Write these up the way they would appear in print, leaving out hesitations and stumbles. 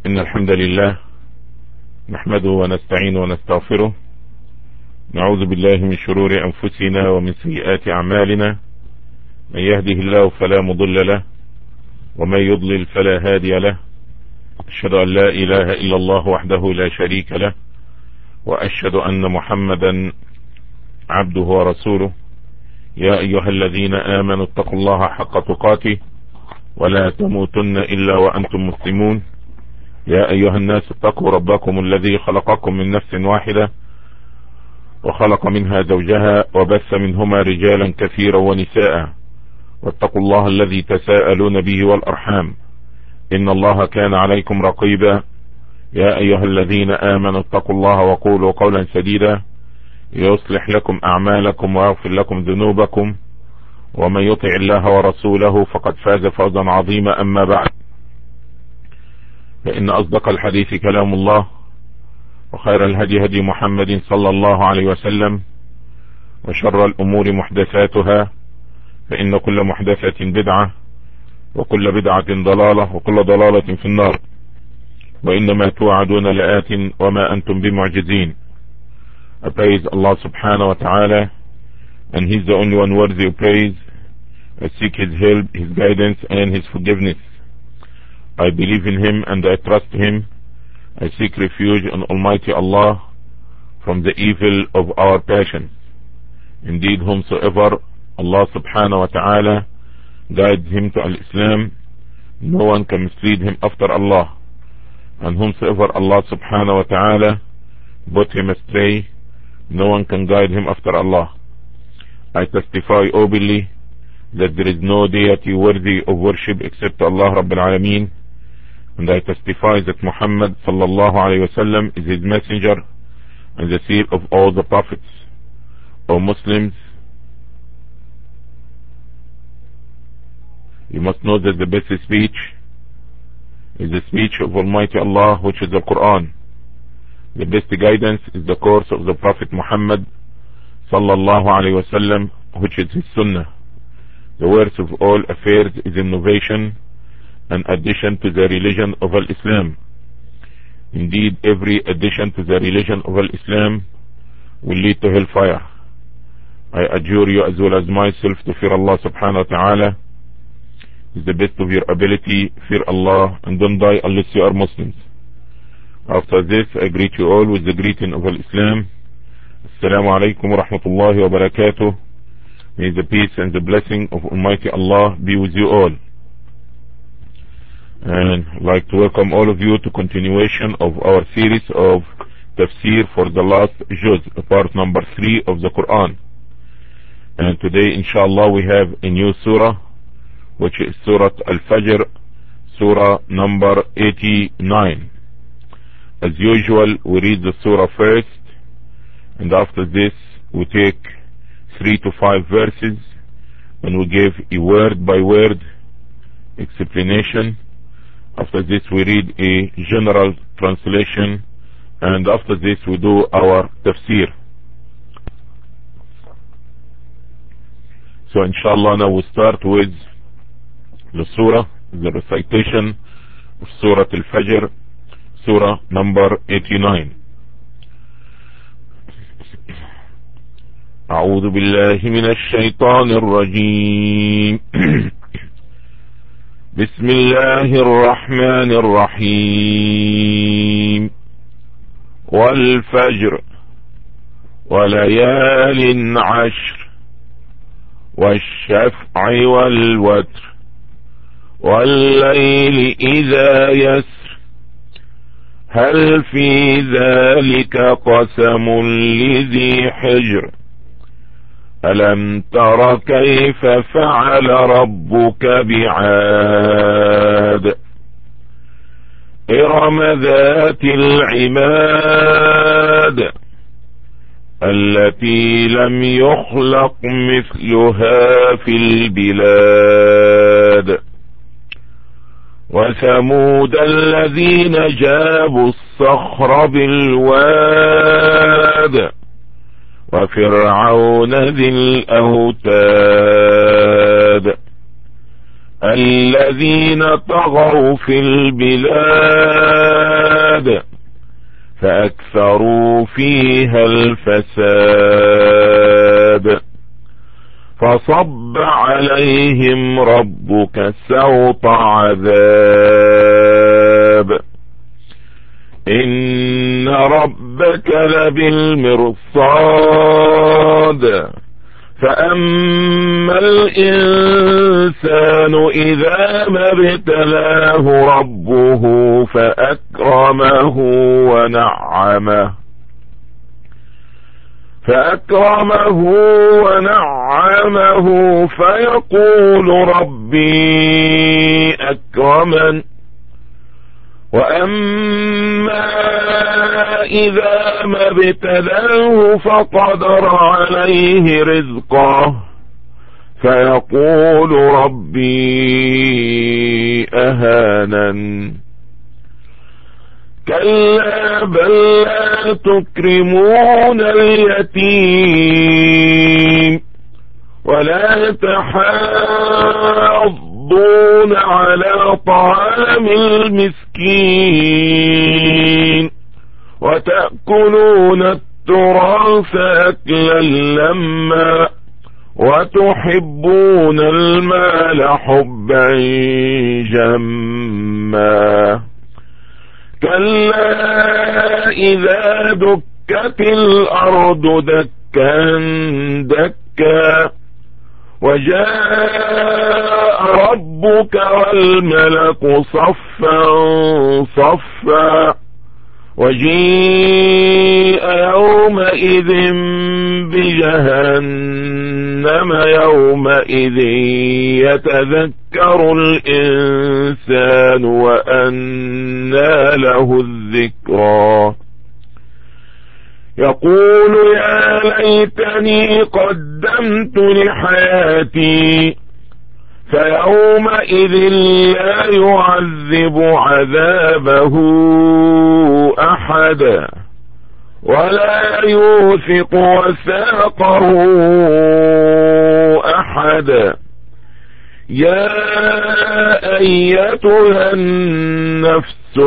إن الحمد لله نحمده ونستعينه ونستغفره، نعوذ بالله من شرور أنفسنا ومن سيئات أعمالنا، من يهده الله فلا مضل له ومن يضلل فلا هادي له. أشهد أن لا إله إلا الله وحده لا شريك له، وأشهد أن محمدا عبده ورسوله. يا أيها الذين آمنوا اتقوا الله حق تقاته ولا تموتن إلا وأنتم مسلمون. يا أيها الناس اتقوا ربكم الذي خلقكم من نفس واحدة وخلق منها زوجها وبث منهما رجالا كثيرا ونساء، واتقوا الله الذي تساءلون به والأرحام إن الله كان عليكم رقيبا. يا أيها الذين آمنوا اتقوا الله وقولوا قولا سديدا يصلح لكم أعمالكم ويغفر لكم ذنوبكم، ومن يطع الله ورسوله فقد فاز فوزا عظيما. أما بعد، فإن أصدق الحديث كلام الله، وخير الهدي هدي محمد صلى الله عليه وسلم، وشر الأمور محدثاتها، فإن كل محدثة بدعة وكل بدعة ضلالة وكل ضلالة في النار. وإنما توعدون لآت وما أنتم بمعجزين. I praise Allah subhanahu wa ta'ala, and He's the only one worthy of praise. I seek His help, His guidance and His forgiveness. I believe in Him and I trust Him. I seek refuge in Almighty Allah from the evil of our passions. Indeed, whomsoever Allah subhanahu wa ta'ala guides him to Al-Islam, no one can mislead him after Allah. And whomsoever Allah subhanahu wa ta'ala put him astray, no one can guide him after Allah. I testify openly that there is no deity worthy of worship except Allah Rabbil Alameen, and I testify that Muhammad sallallahu alayhi wasallam is his messenger and the seal of all the prophets. O Muslims, you must know that the best speech is the speech of Almighty Allah, which is the Quran. The best guidance is the course of the Prophet Muhammad sallallahu alayhi wasallam, which is his Sunnah. The worst of all affairs is innovation and addition to the religion of Al-Islam. Indeed, every addition to the religion of Al-Islam will lead to hellfire. I adjure you as well as myself to fear Allah subhanahu wa ta'ala. Is the best of your ability, fear Allah, and don't die unless you are Muslims. After this, I greet you all with the greeting of Al-Islam. Assalamu alaikum wa rahmatullahi wa barakatuh. May the peace and the blessing of Almighty Allah be with you all. And I'd like to welcome all of you to continuation of our series of tafsir for the last juz, part number 3 of the Quran. And today, inshallah, we have a new surah, which is Surah Al-Fajr, surah number 89. As usual, we read the surah first, and after this we take 3 to 5 verses and we give a word by word explanation. After this we read a general translation, and after this we do our tafsir. So inshallah, now we start with the surah, the recitation of Surah Al-Fajr, surah number 89. أعوذ بالله من الشيطان الرجيم. بسم الله الرحمن الرحيم. والفجر وليال عشر والشفع والوتر والليل إذا يسر هل في ذلك قسم لذي حجر ألم تر كيف فعل ربك بعاد إرم ذات العماد التي لم يخلق مثلها في البلاد وثمود الذين جابوا الصخر بالواد وفرعون ذي الأوتاد الذين طغوا في البلاد عاد فأكثروا فيها الفساد فصب عليهم ربك سوط عذاب إن ربك لبالمرصاد فأما الإنسان إذا ما ابتلاه ربه فأكرمه ونعمه فيقول ربي أكرمن وأما إذا ما ابتلاه فقدر عليه رزقه فيقول ربي أهانن كلا بل لا تكرمون اليتيم ولا تحاضون على طعام المسكين وتأكلون التراث أكلا لما وتحبون المال حبا جما كلا إذا دكت الأرض دكا دكا وجاء ربك والملك صفا صفا وجيء يومئذ بجهنم يومئذ يتذكر الإنسان وأنى له الذكرى يقول يا ليتني قدمت لحياتي فيومئذ لا يعذب عذابه أحد ولا يوثق وثاقه أحد يا أيتها النفس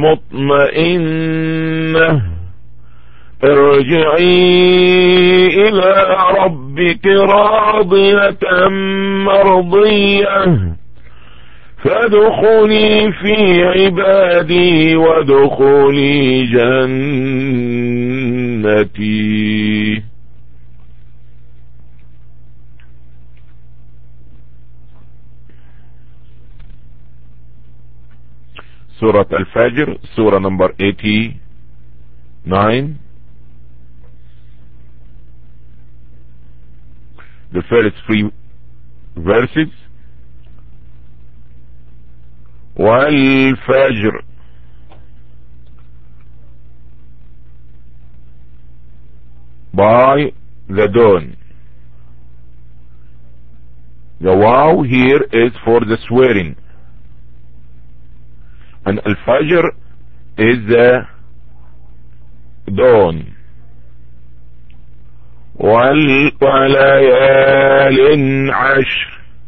المطمئنة ارجعي إلى ربك راضية مرضية فادخلي في عبادي وادخلي جنتي. سورة الفجر سورة نمبر 89. The first 3 verses. والفجر by the dawn. The wow here is for the swearing, and al-fajr is the dawn. وليال عشر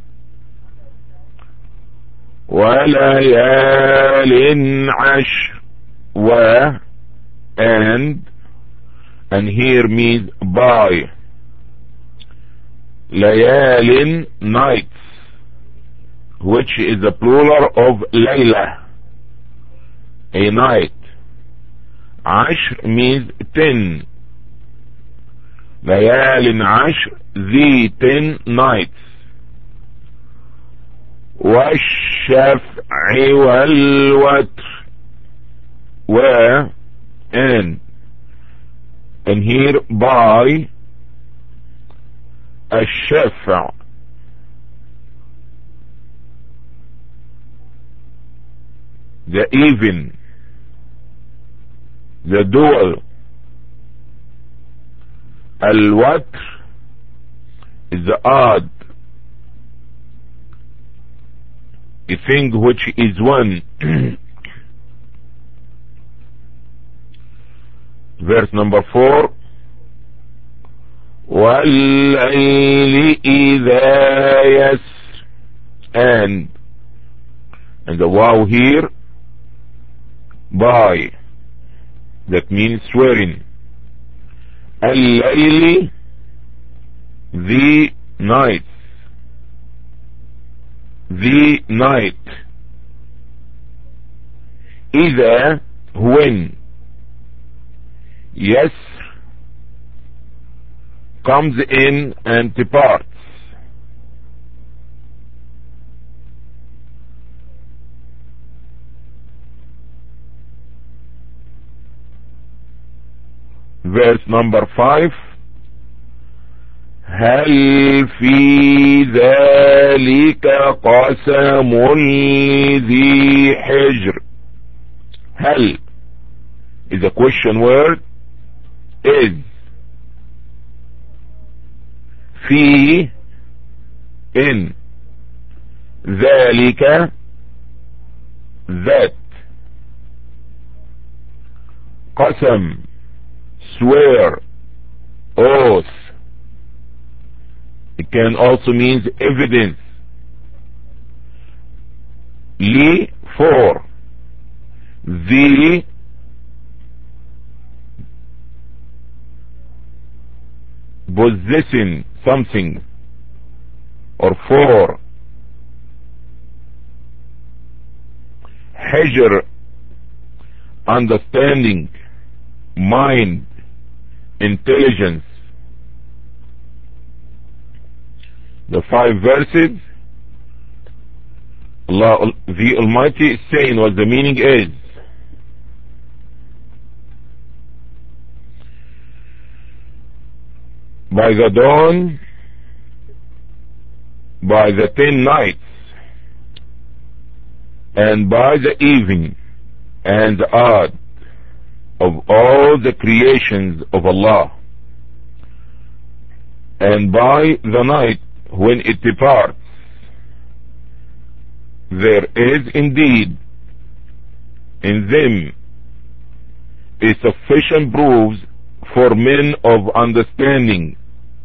وليال عشر and here means by. ليال nights, which is the plural of Layla, a night. عشر means 10. ليال عشر, the 10 nights. والشفع والوتر and here by الشفع the even, the dual. الوتر is the odd, a thing which is one. Verse number 4. وَاللَّيْلِ إِذَا يَسْرِ and the wow here by that means swearing. Al-layli, the night. The night. إذا, when. Yes comes in and departs. Verse number 5. هل في ذلك قسم ذي حجر. هل is a question word. Is في in ذلك that قسم swear oath. It can also mean evidence. Li, for. The, possessing something, or for. Hijr, understanding, mind, intelligence. The 5 verses, Allah the Almighty is saying what the meaning is. By the dawn, by the 10 nights, and by the evening, and the odd of all the creations of Allah, and by the night when it departs, there is indeed in them a sufficient proofs for men of understanding.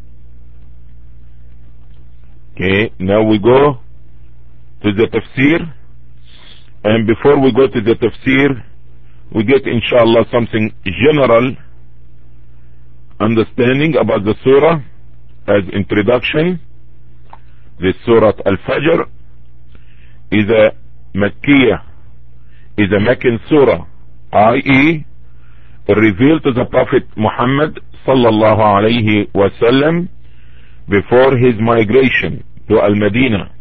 Okay, now we go to the tafsir, and before we go to the tafsir, we get inshallah something general understanding about the surah as introduction. This surah Al-Fajr is a Makkiyah, is a Meccan surah, i.e. revealed to the Prophet Muhammad sallallahu alayhi wasallam before his migration to Al-Madinah.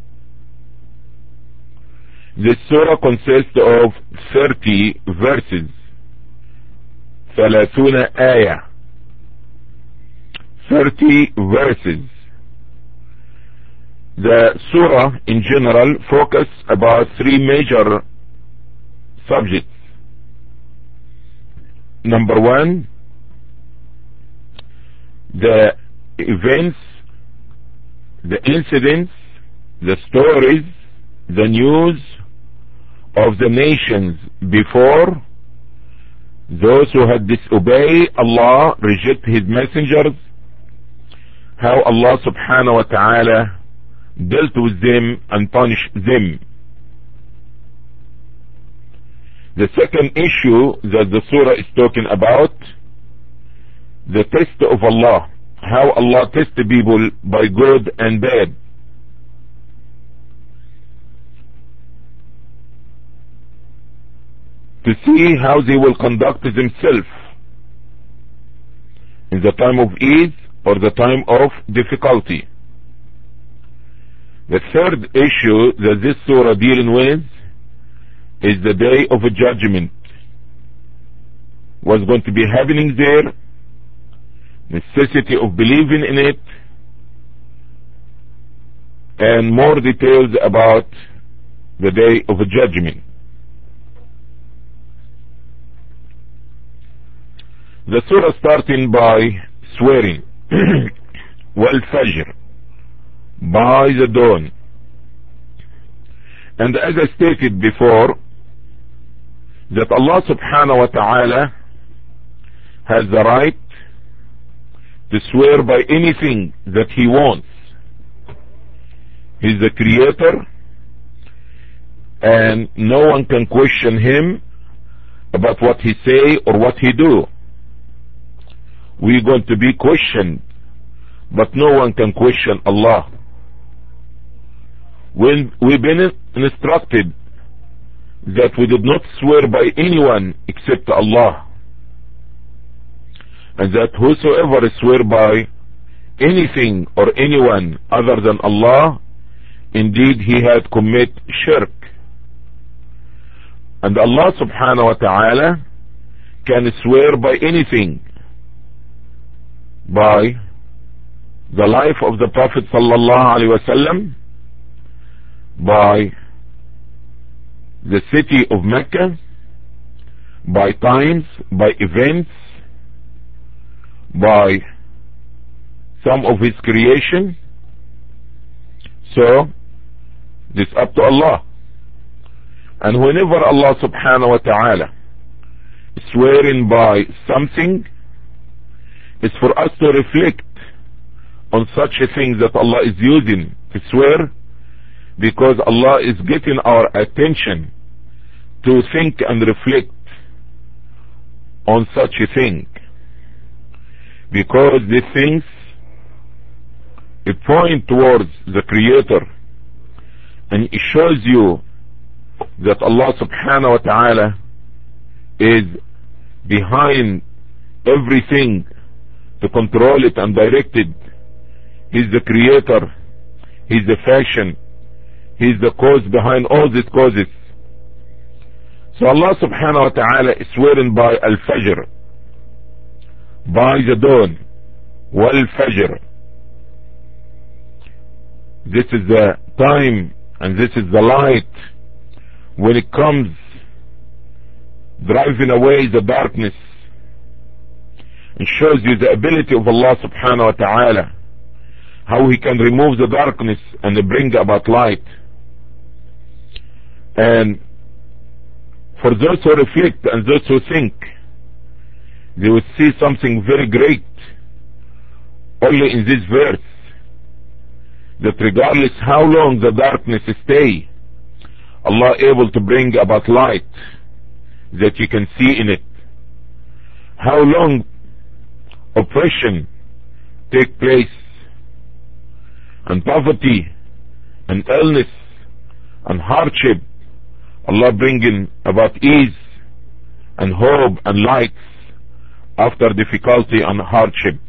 This surah consists of 30 verses, 30 ayah, 30 verses. The surah in general focus about 3 major subjects. Number 1, the events, the incidents, the stories, the news of the nations before, those who had disobeyed Allah, reject His messengers, how Allah subhanahu wa ta'ala dealt with them and punished them. The second issue that the surah is talking about, the test of Allah, how Allah tests people by good and bad. To see how they will conduct themselves in the time of ease or the time of difficulty. The third issue that this surah dealing with is the day of a judgment. What's going to be happening there, necessity of believing in it, and more details about the day of a judgment. The surah starting by swearing, wal-fajr, by the dawn. And as I stated before, that Allah subhanahu wa ta'ala has the right to swear by anything that He wants. He's the creator, and no one can question Him about what he say or what he do. We're going to be questioned, but no one can question Allah. When we've been instructed that we did not swear by anyone except Allah, and that whosoever swear by anything or anyone other than Allah, indeed he had commit shirk. And Allah subhanahu wa ta'ala can swear by anything, by the life of the Prophet sallallahu alaihi wasallam, by the city of Mecca, by times, by events, by some of his creation. So this is up to Allah. And whenever Allah subhanahu wa ta'ala is swearing by something, it's for us to reflect on such a thing that Allah is using to swear, because Allah is getting our attention to think and reflect on such a thing, because these things, it point towards the Creator, and it shows you that Allah subhanahu wa ta'ala is behind everything to control it and direct it. He's the Creator, He's the fashion, He's the cause behind all these causes. So Allah subhanahu wa ta'ala is swearing by Al-Fajr, by the dawn, Wal-Fajr. This is the time and this is the light when it comes driving away the darkness, and shows you the ability of Allah subhanahu wa ta'ala, how He can remove the darkness and bring about light. And for those who reflect and those who think, they will see something very great only in this verse, that regardless how long the darkness stay, Allah able to bring about light that you can see in it. How long oppression take place, and poverty and illness and hardship, Allah bringing about ease and hope and light after difficulty and hardship.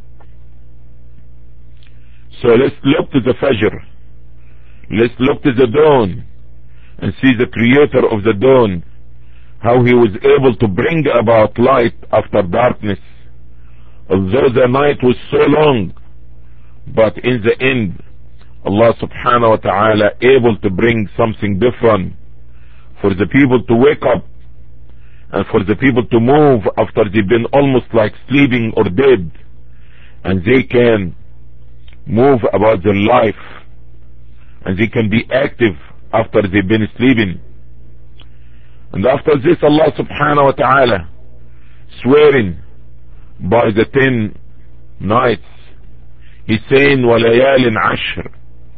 So let's look to the Fajr, let's look to the dawn and see the Creator of the dawn, how He was able to bring about light after darkness. Although the night was so long, but in the end Allah subhanahu wa ta'ala able to bring something different for the people to wake up, and for the people to move after they've been almost like sleeping or dead, and they can move about their life, and they can be active after they've been sleeping. And after this Allah subhanahu wa ta'ala swearing by the 10 nights, He's saying وَلَيَالٍ عَشْرٍ.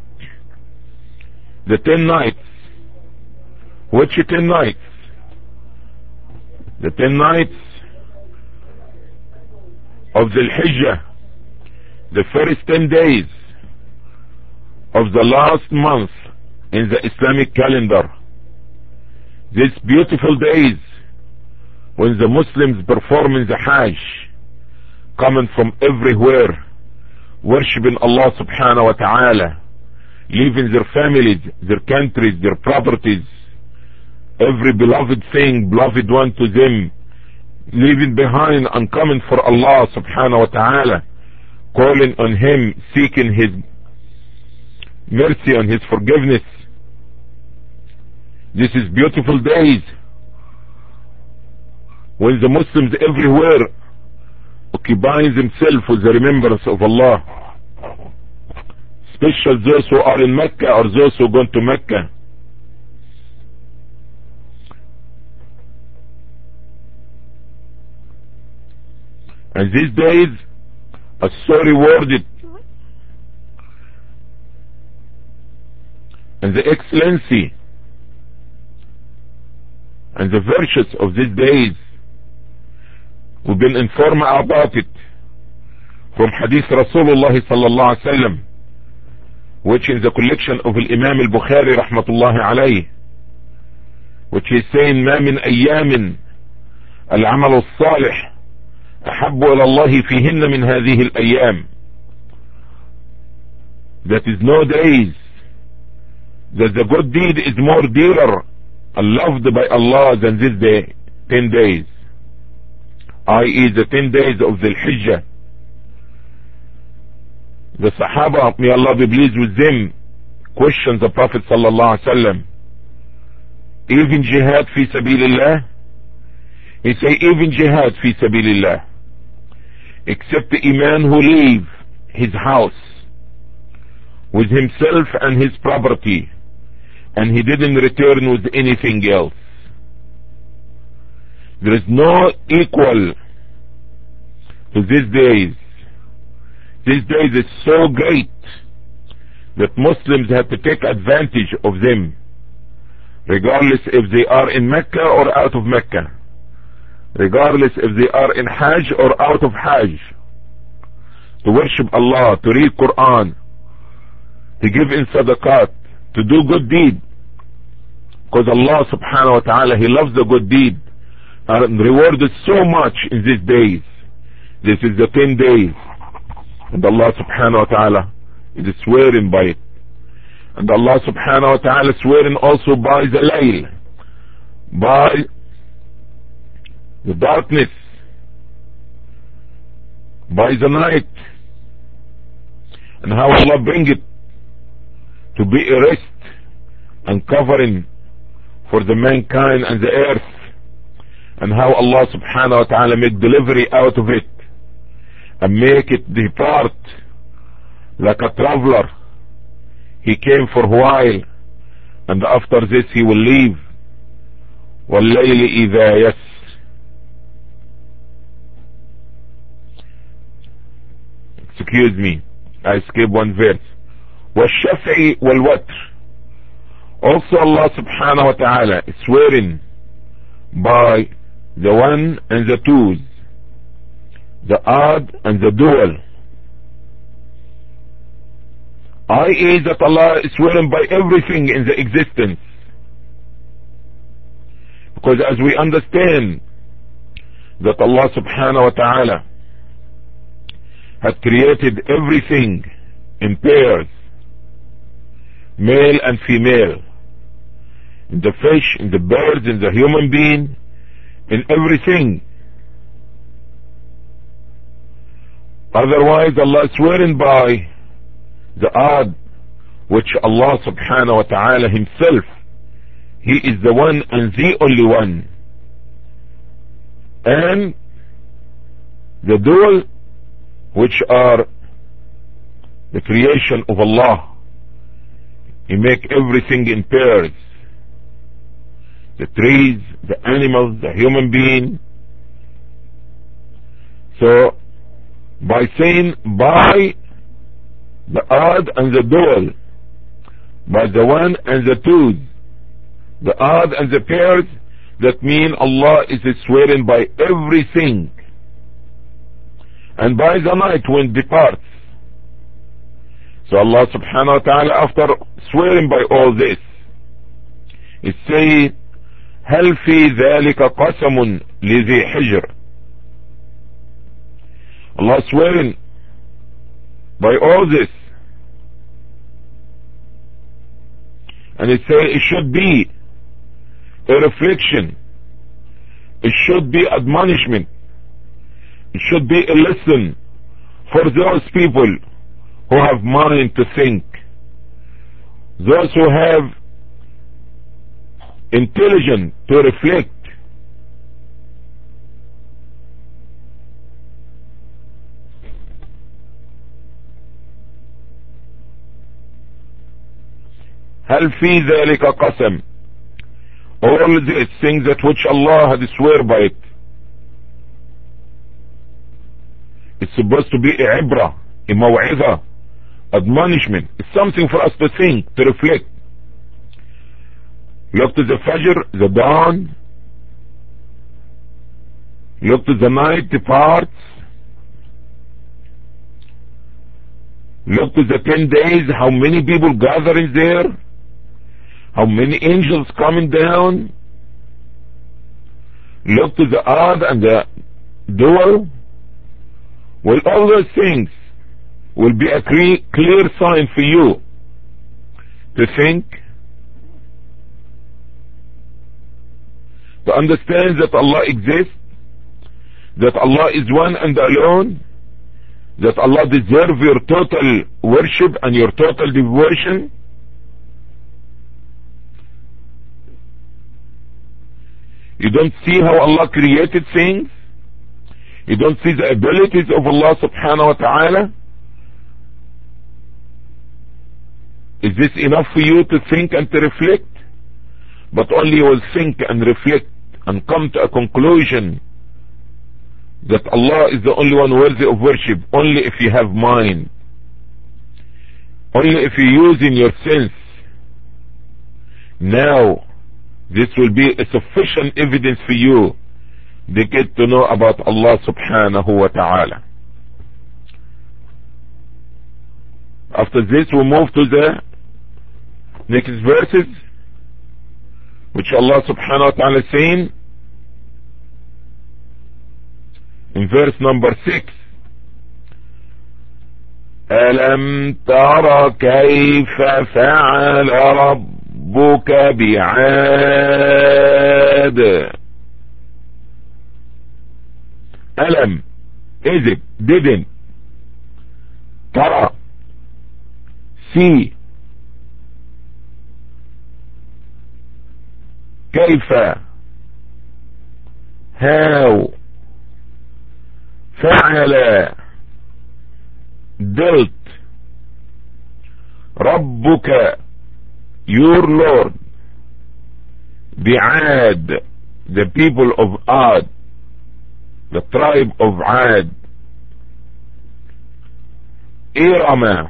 The 10 nights. Which 10 nights? The 10 nights of the Hijjah, the first 10 days of the last month in the Islamic calendar. These beautiful days when the Muslims performing the Hajj, coming from everywhere, worshipping Allah subhanahu wa ta'ala, leaving their families, their countries, their properties, every beloved thing, beloved one to them, leaving behind and coming for Allah subhanahu wa ta'ala, calling on Him, seeking His mercy and His forgiveness. This is beautiful days when the Muslims everywhere occupying themselves with the remembrance of Allah, especially those who are in Mecca or those who gone to Mecca. And these days are so rewarded, and the excellency and the virtues of these days We've been informed about it from Hadith Rasulullah sallallahu alaihi wasallam, which is the collection of Imam al-Bukhari rahmatullahi alayhi, which is saying ما من أيام العمل الصالح أحب إلى الله فيهن من هذه الأيام. That is no days that the good deed is more dearer and loved by Allah than this day, 10 days, i.e. the 10 days of the Hijjah. The Sahaba, may Allah be pleased with them, questioned the Prophet sallallahu alaihi wasallam, even jihad fi sabilillah? He say even jihad fi sabilillah, except the Imam who leave his house with himself and his property, and he didn't return with anything else. There is no equal to these days. These days is so great that Muslims have to take advantage of them, regardless if they are in Mecca or out of Mecca, regardless if they are in Hajj or out of Hajj, to worship Allah, to read Quran, to give in sadaqat, to do good deed, because Allah subhanahu wa ta'ala, He loves the good deed and rewarded so much in these days. This is the 10 days, and Allah subhanahu wa ta'ala is swearing by it. And Allah subhanahu wa ta'ala swearing also by the layl, by the darkness, by the night, and how Allah bring it to be a rest and covering for the mankind and the earth, and how Allah subhanahu wa ta'ala make delivery out of it and make it depart like a traveler. He came for a while, and after this he will leave. وَاللَّيْلِ إِذَا يَسْرِ. Excuse me, I skipped one verse. وَالشَّفْعِ وَالْوَتْرِ. Also Allah subhanahu wa ta'ala is swearing by the one and the twos, the odd and the dual, i.e. that Allah is swearing by everything in the existence. Because as we understand that Allah subhanahu wa ta'ala had created everything in pairs, male and female, in the fish, in the birds, in the human being, in everything. Otherwise Allah is swearing by the odd, which Allah subhanahu wa ta'ala Himself, He is the one and the only one. And the dual, which are the creation of Allah. He make everything in pairs, the trees, the animals, the human being. So by saying by the odd and the dual, by the one and the twos, the odd and the pairs, that mean Allah is swearing by everything. And by the night when it departs. So Allah subhanahu wa ta'ala, after swearing by all this, it says هل في ذلك قسم لذي حجر. Allah swearing by all this, and it says it should be a reflection, it should be admonishment, it should be a lesson for those people who have mind to think, those who have intelligence to reflect. هل في ذلك قسم. All these things that which Allah had swear by it, it's supposed to be a ibrah, a maw'idha, admonishment. It's something for us to think, to reflect. Look to the Fajr, the dawn. Look to the night parts. Look to the 10 days, how many people gathering there, how many angels coming down. Look to the earth and the door. Well, all those things will be a clear sign for you to think, to understand that Allah exists, that Allah is one and alone, that Allah deserves your total worship and your total devotion. You don't see how Allah created things. You don't see the abilities of Allah subhanahu wa ta'ala. Is this enough for you to think and to reflect? But only you will think and reflect and come to a conclusion that Allah is the only one worthy of worship, only if you have mind, only if you use in your sense. Now, this will be a sufficient evidence for you to get to know about Allah subhanahu wa ta'ala. After this, we move to the next verses, which Allah subhanahu wa ta'ala is saying in verse number 6. أَلَمْ تَرَ كَيْفَ فَعَلَ رَبُّكَ بِعَادٍ. ألم, is it, didn't, ترى, see, كيف, how, فعل, dealt, ربك, your Lord, بعاد, the people of Ad, the tribe of Ad, Irama,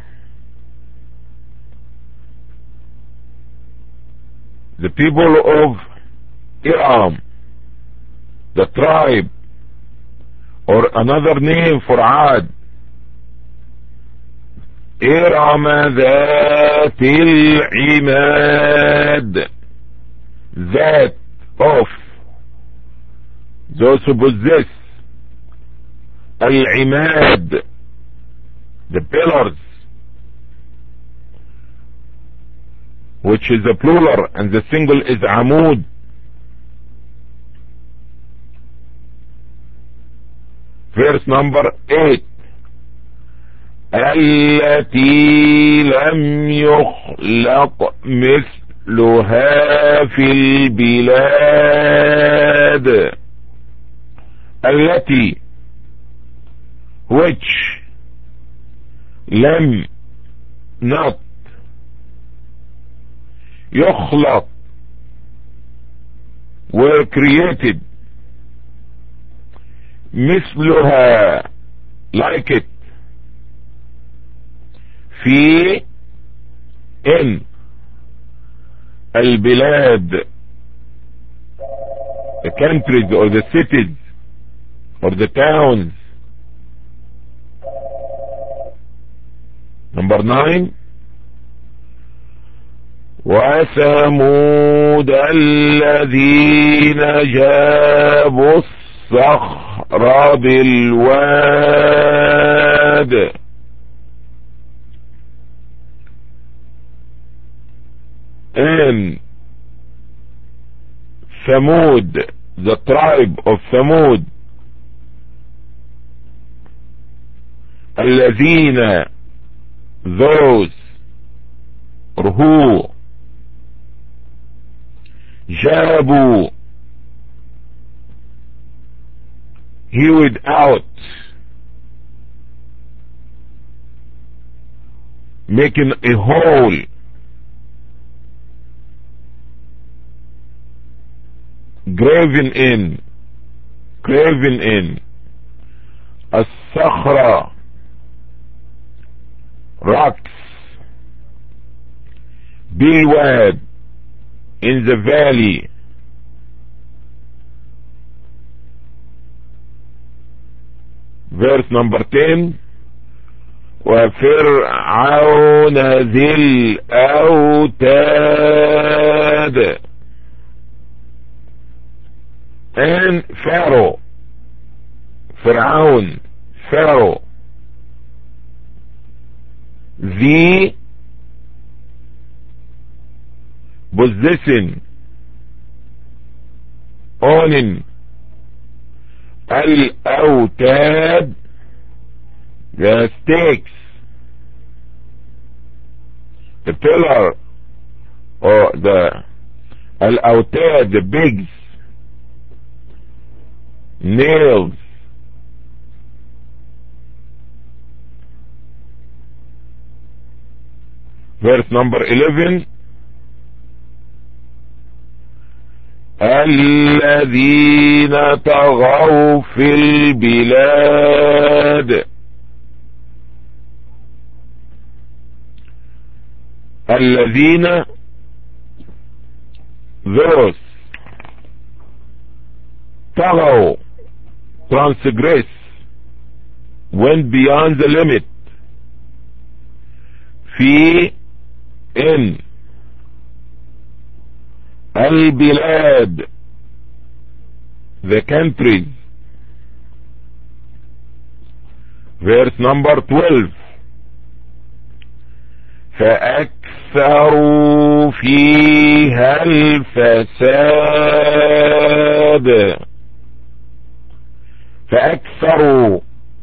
the people of Iram, the tribe, or another name for Ad, Irama Dhatil Imad, that of those who possess Al-Imad, the pillars, which is a plural and the single is Amud. Verse number 8. التي لم يخلق مثلها في البلاد. التي, which, لم, not, يخلق, were created, مثلها, like it, في, in, البلاد, the countries or the cities or the towns. Number 9. وثمود الذين جابوا الصخر بالواد. And Thamud, the tribe of Thamud, الذين, those, or who, جابوا, hewed out, making a hole, graven in, الصخرة, rocks, بالواد, in the valley, verse number 10. وفرعون ذي الأوتاد. and Pharaoh, فرعون, Pharaoh, the possessing, owning, الأوتاد, the stakes, the pillar, or the الأوتاد, the bigs, nails, verse number 11. الذين طغوا في البلاد. الذين, those, طغوا, transgress, went beyond the limit, في, in, البلاد, the countries. verse number 12. فأكثروا فيها الفساد. فأكثروا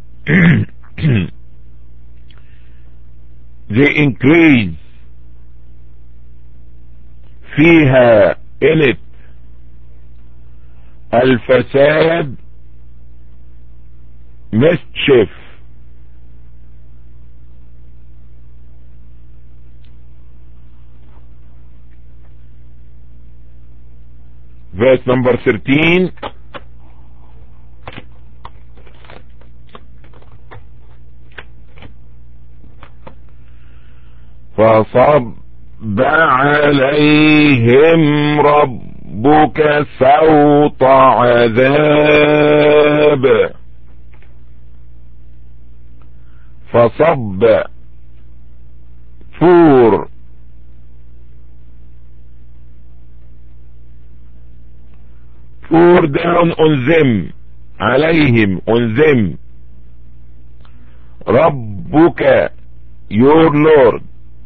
they increase, فيها, in it, الفساد, mischief. verse number 13. فصب عليهم ربك سوط عذاب. فصب, pour down on them, عليهم, on them, ربك, your Lord,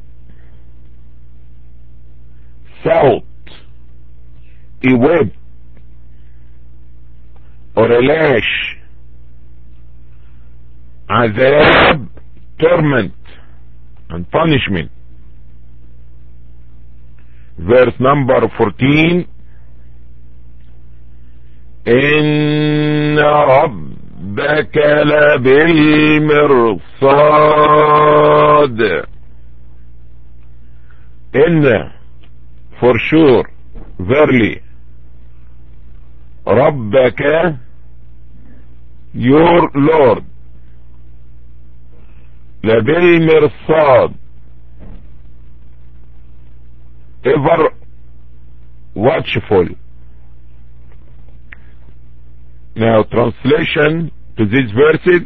salt, a whip or a lash, عذاب, torment and punishment. verse number 14. إن ربك لبالمرصاد. إن, for sure, verily, ربك, your Lord, لبالمرصاد, ever watchful. Now, translation to these verses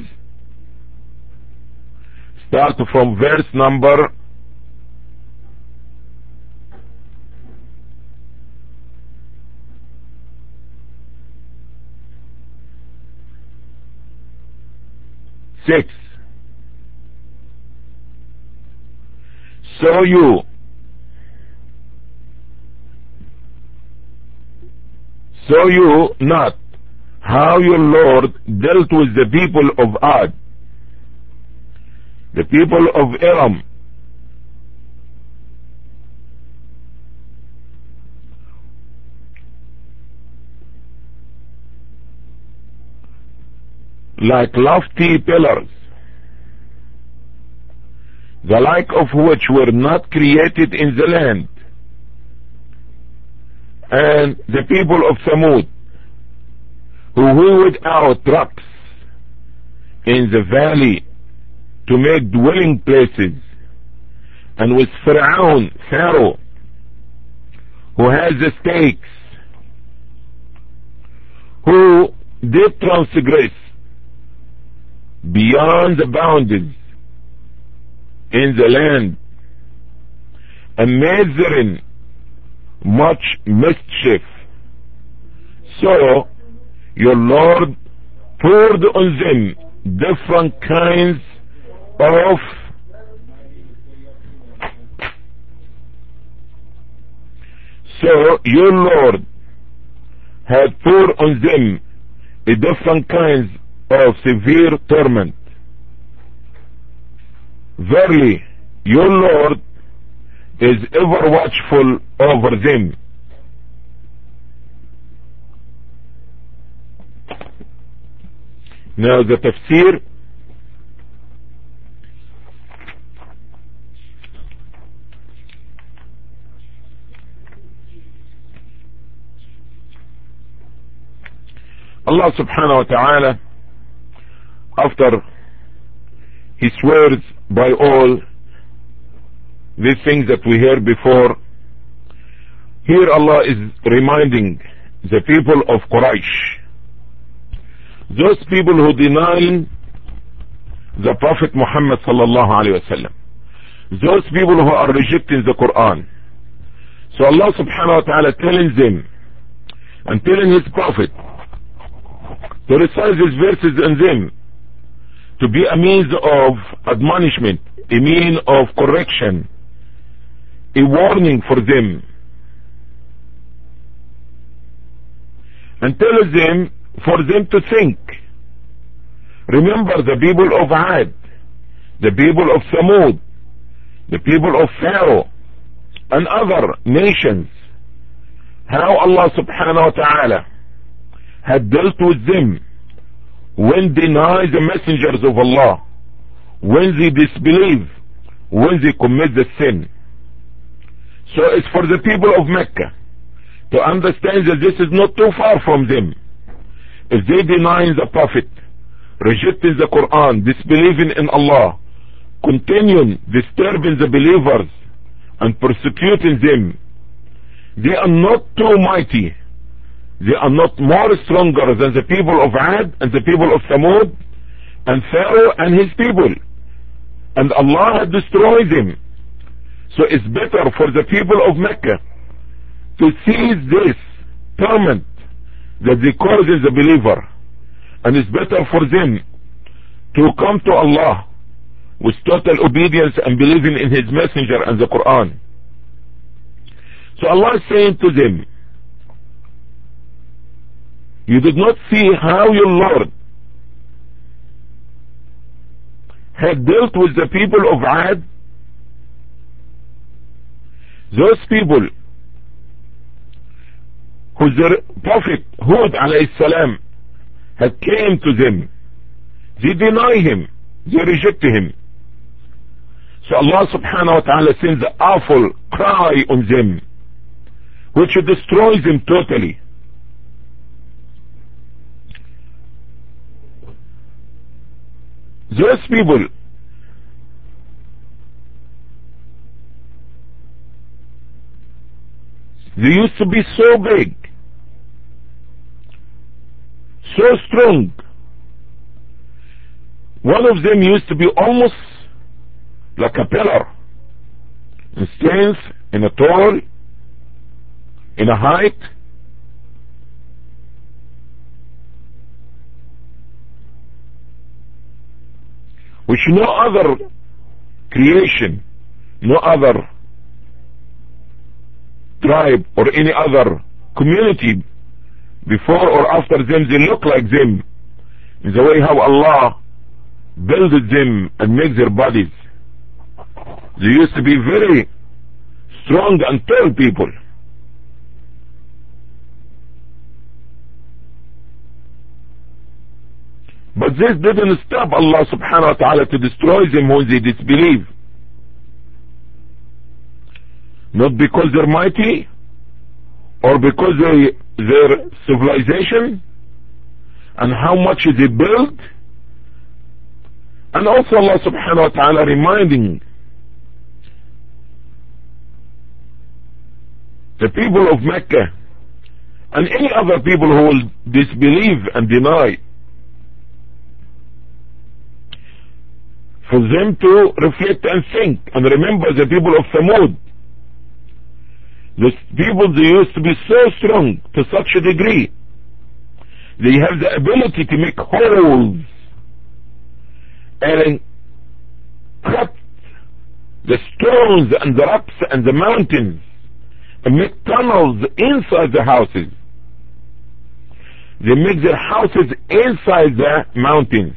start from verse number 6. So you not how your Lord dealt with the people of Ad, the people of Aram, like lofty pillars, the like of which were not created in the land, and the people of Thamud, who hewed out rocks in the valley to make dwelling places, and with Pharaoh, who has the stakes, who did transgress beyond the boundaries in the land, and made therein much mischief. So your Lord poured on them different kinds of your Lord had poured on them different kinds of severe torment. Verily, your Lord is ever watchful over them. Now the tafsir. Allah subhanahu wa ta'ala, after He swears by all these things that we heard before, here Allah is reminding the people of Quraysh, those people who deny the Prophet Muhammad sallallahu alayhi wa sallam, those people who are rejecting the Quran. So Allah subhanahu wa ta'ala telling them and telling His Prophet to recite these verses in them, to be a means of admonishment, a means of correction, a warning for them, and tell them for them to think. Remember the people of Ad, the people of Samud, the people of Pharaoh, and other nations, how Allah subhanahu wa ta'ala had dealt with them when they deny the messengers of Allah, when they disbelieve, when they commit the sin. So it's for the people of Mecca to understand that this is not too far from them. If they deny the Prophet, rejecting the Quran, disbelieving in Allah, continuing disturbing the believers and persecuting them, they are not too mighty. They are not more stronger than the people of Ad and the people of Samud and Pharaoh and his people. And Allah had destroyed them. So it's better for the people of Mecca to seize this torment that they cause the believer. And it's better for them to come to Allah with total obedience and believing in His messenger and the Quran. So Allah is saying to them, you did not see how your Lord had dealt with the people of Ad? Those people who the Prophet Hud alayhi salam had came to them, they deny him, they reject him. So Allah subhanahu wa ta'ala sends an awful cry on them, which destroys them totally. Those people they used to be so big, so strong. One of them used to be almost like a pillar in strength, in a tall, in a height. Which no other creation, no other tribe or any other community before or after them, they look like them in the way how Allah builded them and made their bodies. They used to be very strong and tall people. But this didn't stop Allah subhanahu wa ta'ala to destroy them when they disbelieve. Not because they're mighty or because their civilization and how much they build. And also Allah subhanahu wa ta'ala reminding the people of Mecca and any other people who will disbelieve and deny for them to reflect and think. And remember the people of Thamud. Those people, they used to be so strong to such a degree. They have the ability to make holes and cut the stones and the rocks and the mountains and make tunnels inside the houses. They make their houses inside the mountains.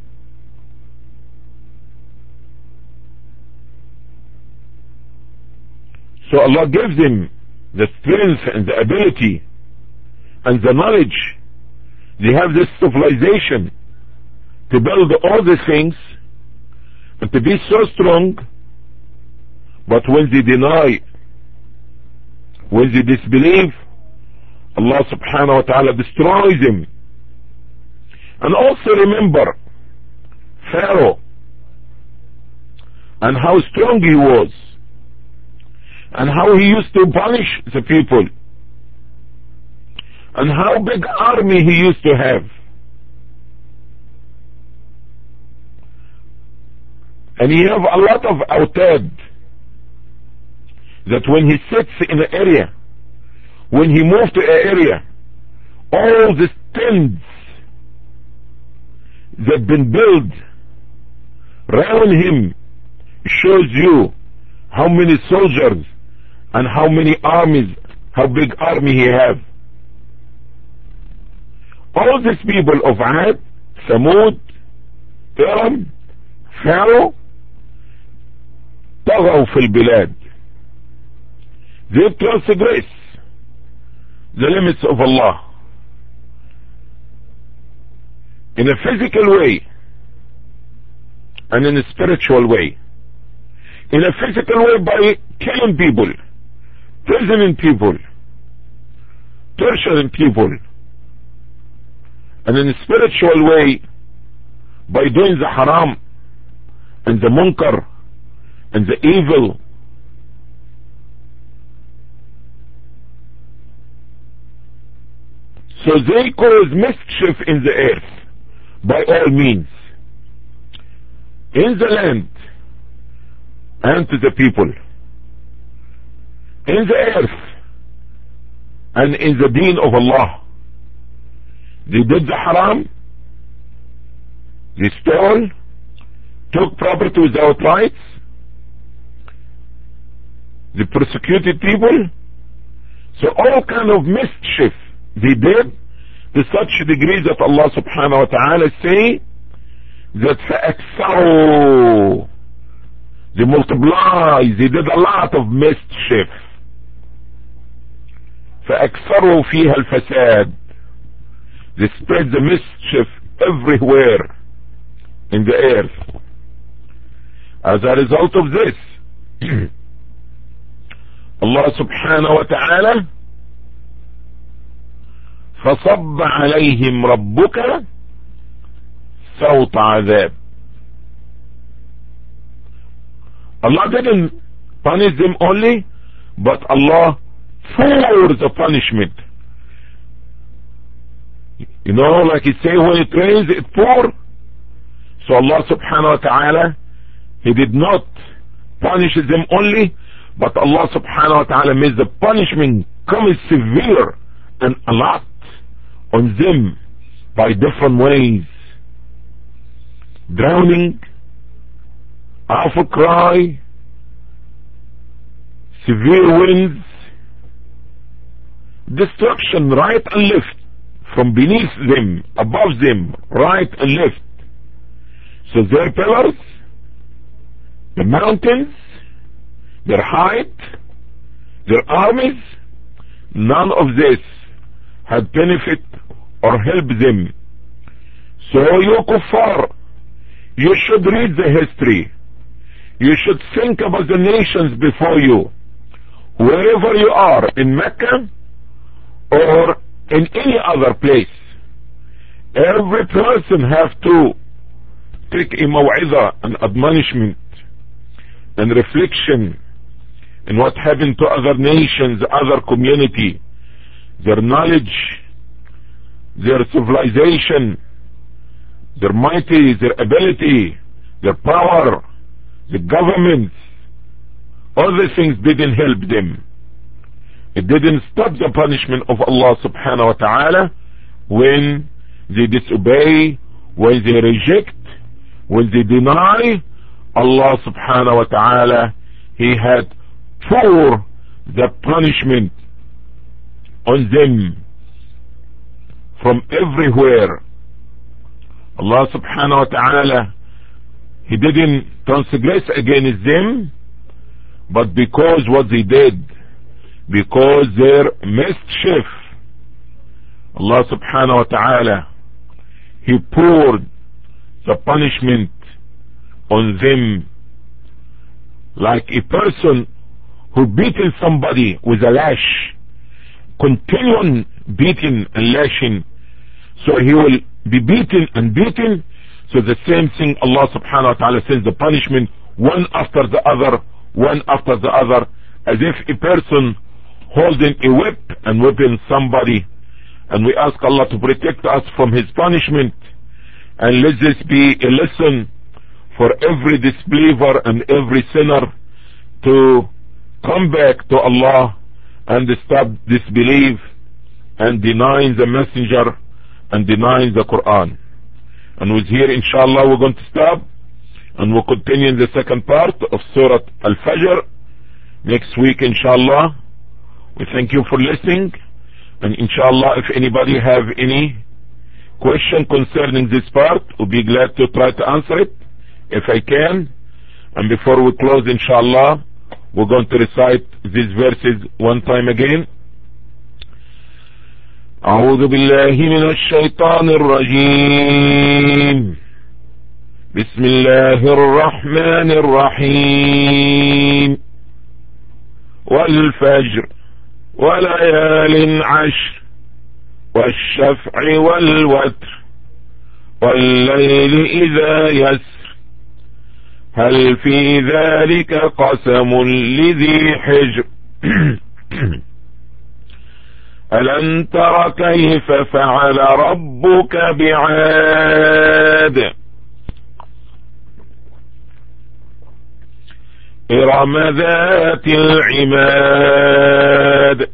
So Allah gives them the strength and the ability and the knowledge. They have this civilization to build all the things and to be so strong, but when they deny, when they disbelieve, Allah subhanahu wa ta'ala destroys them. And also remember Pharaoh and how strong he was and how he used to punish the people and how big army he used to have. And he have a lot of autad that when he sits in an area, when he moved to an area, all the tents that been built around him shows you how many soldiers and how many armies, how big army he have. All these people of Ad, Thamud, Iram, Pharaoh, طغوا في البلاد. They transgress the limits of Allah in a physical way and in a spiritual way. In a physical way by killing people, prisoning people, torturing people, and in a spiritual way by doing the haram and the munkar and the evil. So they cause mischief in the earth by all means, in the land and to the people, in the earth and in the deen of Allah. They did the haram, they stole, took property without rights, they persecuted people. So all kind of mischief they did to such a degree that Allah subhanahu wa ta'ala say that فَأَكْثَرُوا, they multiplied, they did a lot of mischief. فَأَكْثَرُوا فِيهَا الْفَسَادِ, they spread the mischief everywhere in the earth. As a result of this, Allah subhanahu wa ta'ala فصب عليهم ربك صوت عذاب. Allah didn't punish them only, but Allah forced the punishment. You know, like it say, when it rains it pour. So Allah subhanahu wa ta'ala, He did not punish them only, but Allah subhanahu wa ta'ala made the punishment come severe and a lot on them by different ways. Drowning, awful cry, severe winds, destruction right and left, from beneath them, above them, right and left. So their pillars, the mountains, their height, their armies, none of this had benefit or help them. So you kuffar, you should read the history. You should think about the nations before you, wherever you are, in Mecca or in any other place. Every person have to take a maw'idah, an admonishment and reflection in what happened to other nations, other community, their knowledge, their civilization, their mighty, their ability, their power, the governments, all these things didn't help them. It didn't stop the punishment of Allah subhanahu wa ta'ala when they disobey, when they reject, when they deny. Allah subhanahu wa ta'ala, He had poured the punishment on them from everywhere. Allah subhanahu wa ta'ala, He didn't transgress against them, but because what they did, because their mischief, Allah subhanahu wa ta'ala, He poured the punishment on them like a person who beaten somebody with a lash, continuing beating and lashing, so he will be beaten and beaten. So the same thing, Allah subhanahu wa ta'ala sends the punishment one after the other, one after the other, as if a person holding a whip and whipping somebody. And we ask Allah to protect us from His punishment, and let this be a lesson for every disbeliever and every sinner to come back to Allah and stop disbelief and denying the messenger and denying the Quran. And with here, inshallah, we're going to stop, and we'll continue in the second part of Surah Al-Fajr next week, inshallah. We thank you for listening, and inshallah, if anybody have any question concerning this part, we'll be glad to try to answer it if I can. And before we close, inshallah, we're going to recite these verses one time again. أعوذ بالله من الشيطان الرجيم. بسم الله الرحمن الرحيم. والفجر وليال عشر والشفع والوتر والليل إذا يسر هل في ذلك قسم لذي حجر ألم تر كيف فعل ربك بعاد إرم ذات العماد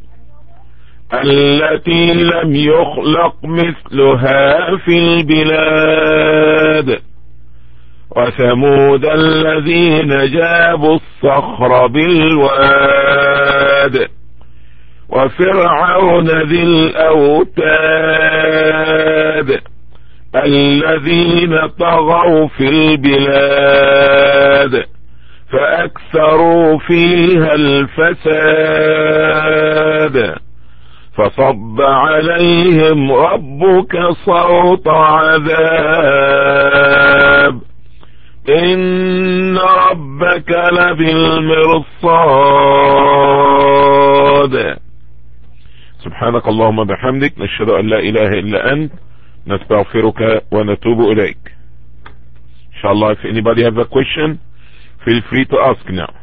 التي لم يخلق مثلها في البلاد وثمود الذين جابوا الصخر بالواد وفرعون ذي الأوتاد الذين طغوا في البلاد فأكثروا فيها الفساد فصب عليهم ربك صوت عذاب إن ربك لبالمرصاد. سبحانك اللهم بحمدك نشهد أن لا إله إلا أنت نستغفرك ونتوب إليك. Inshallah, if anybody have a question, feel free to ask now.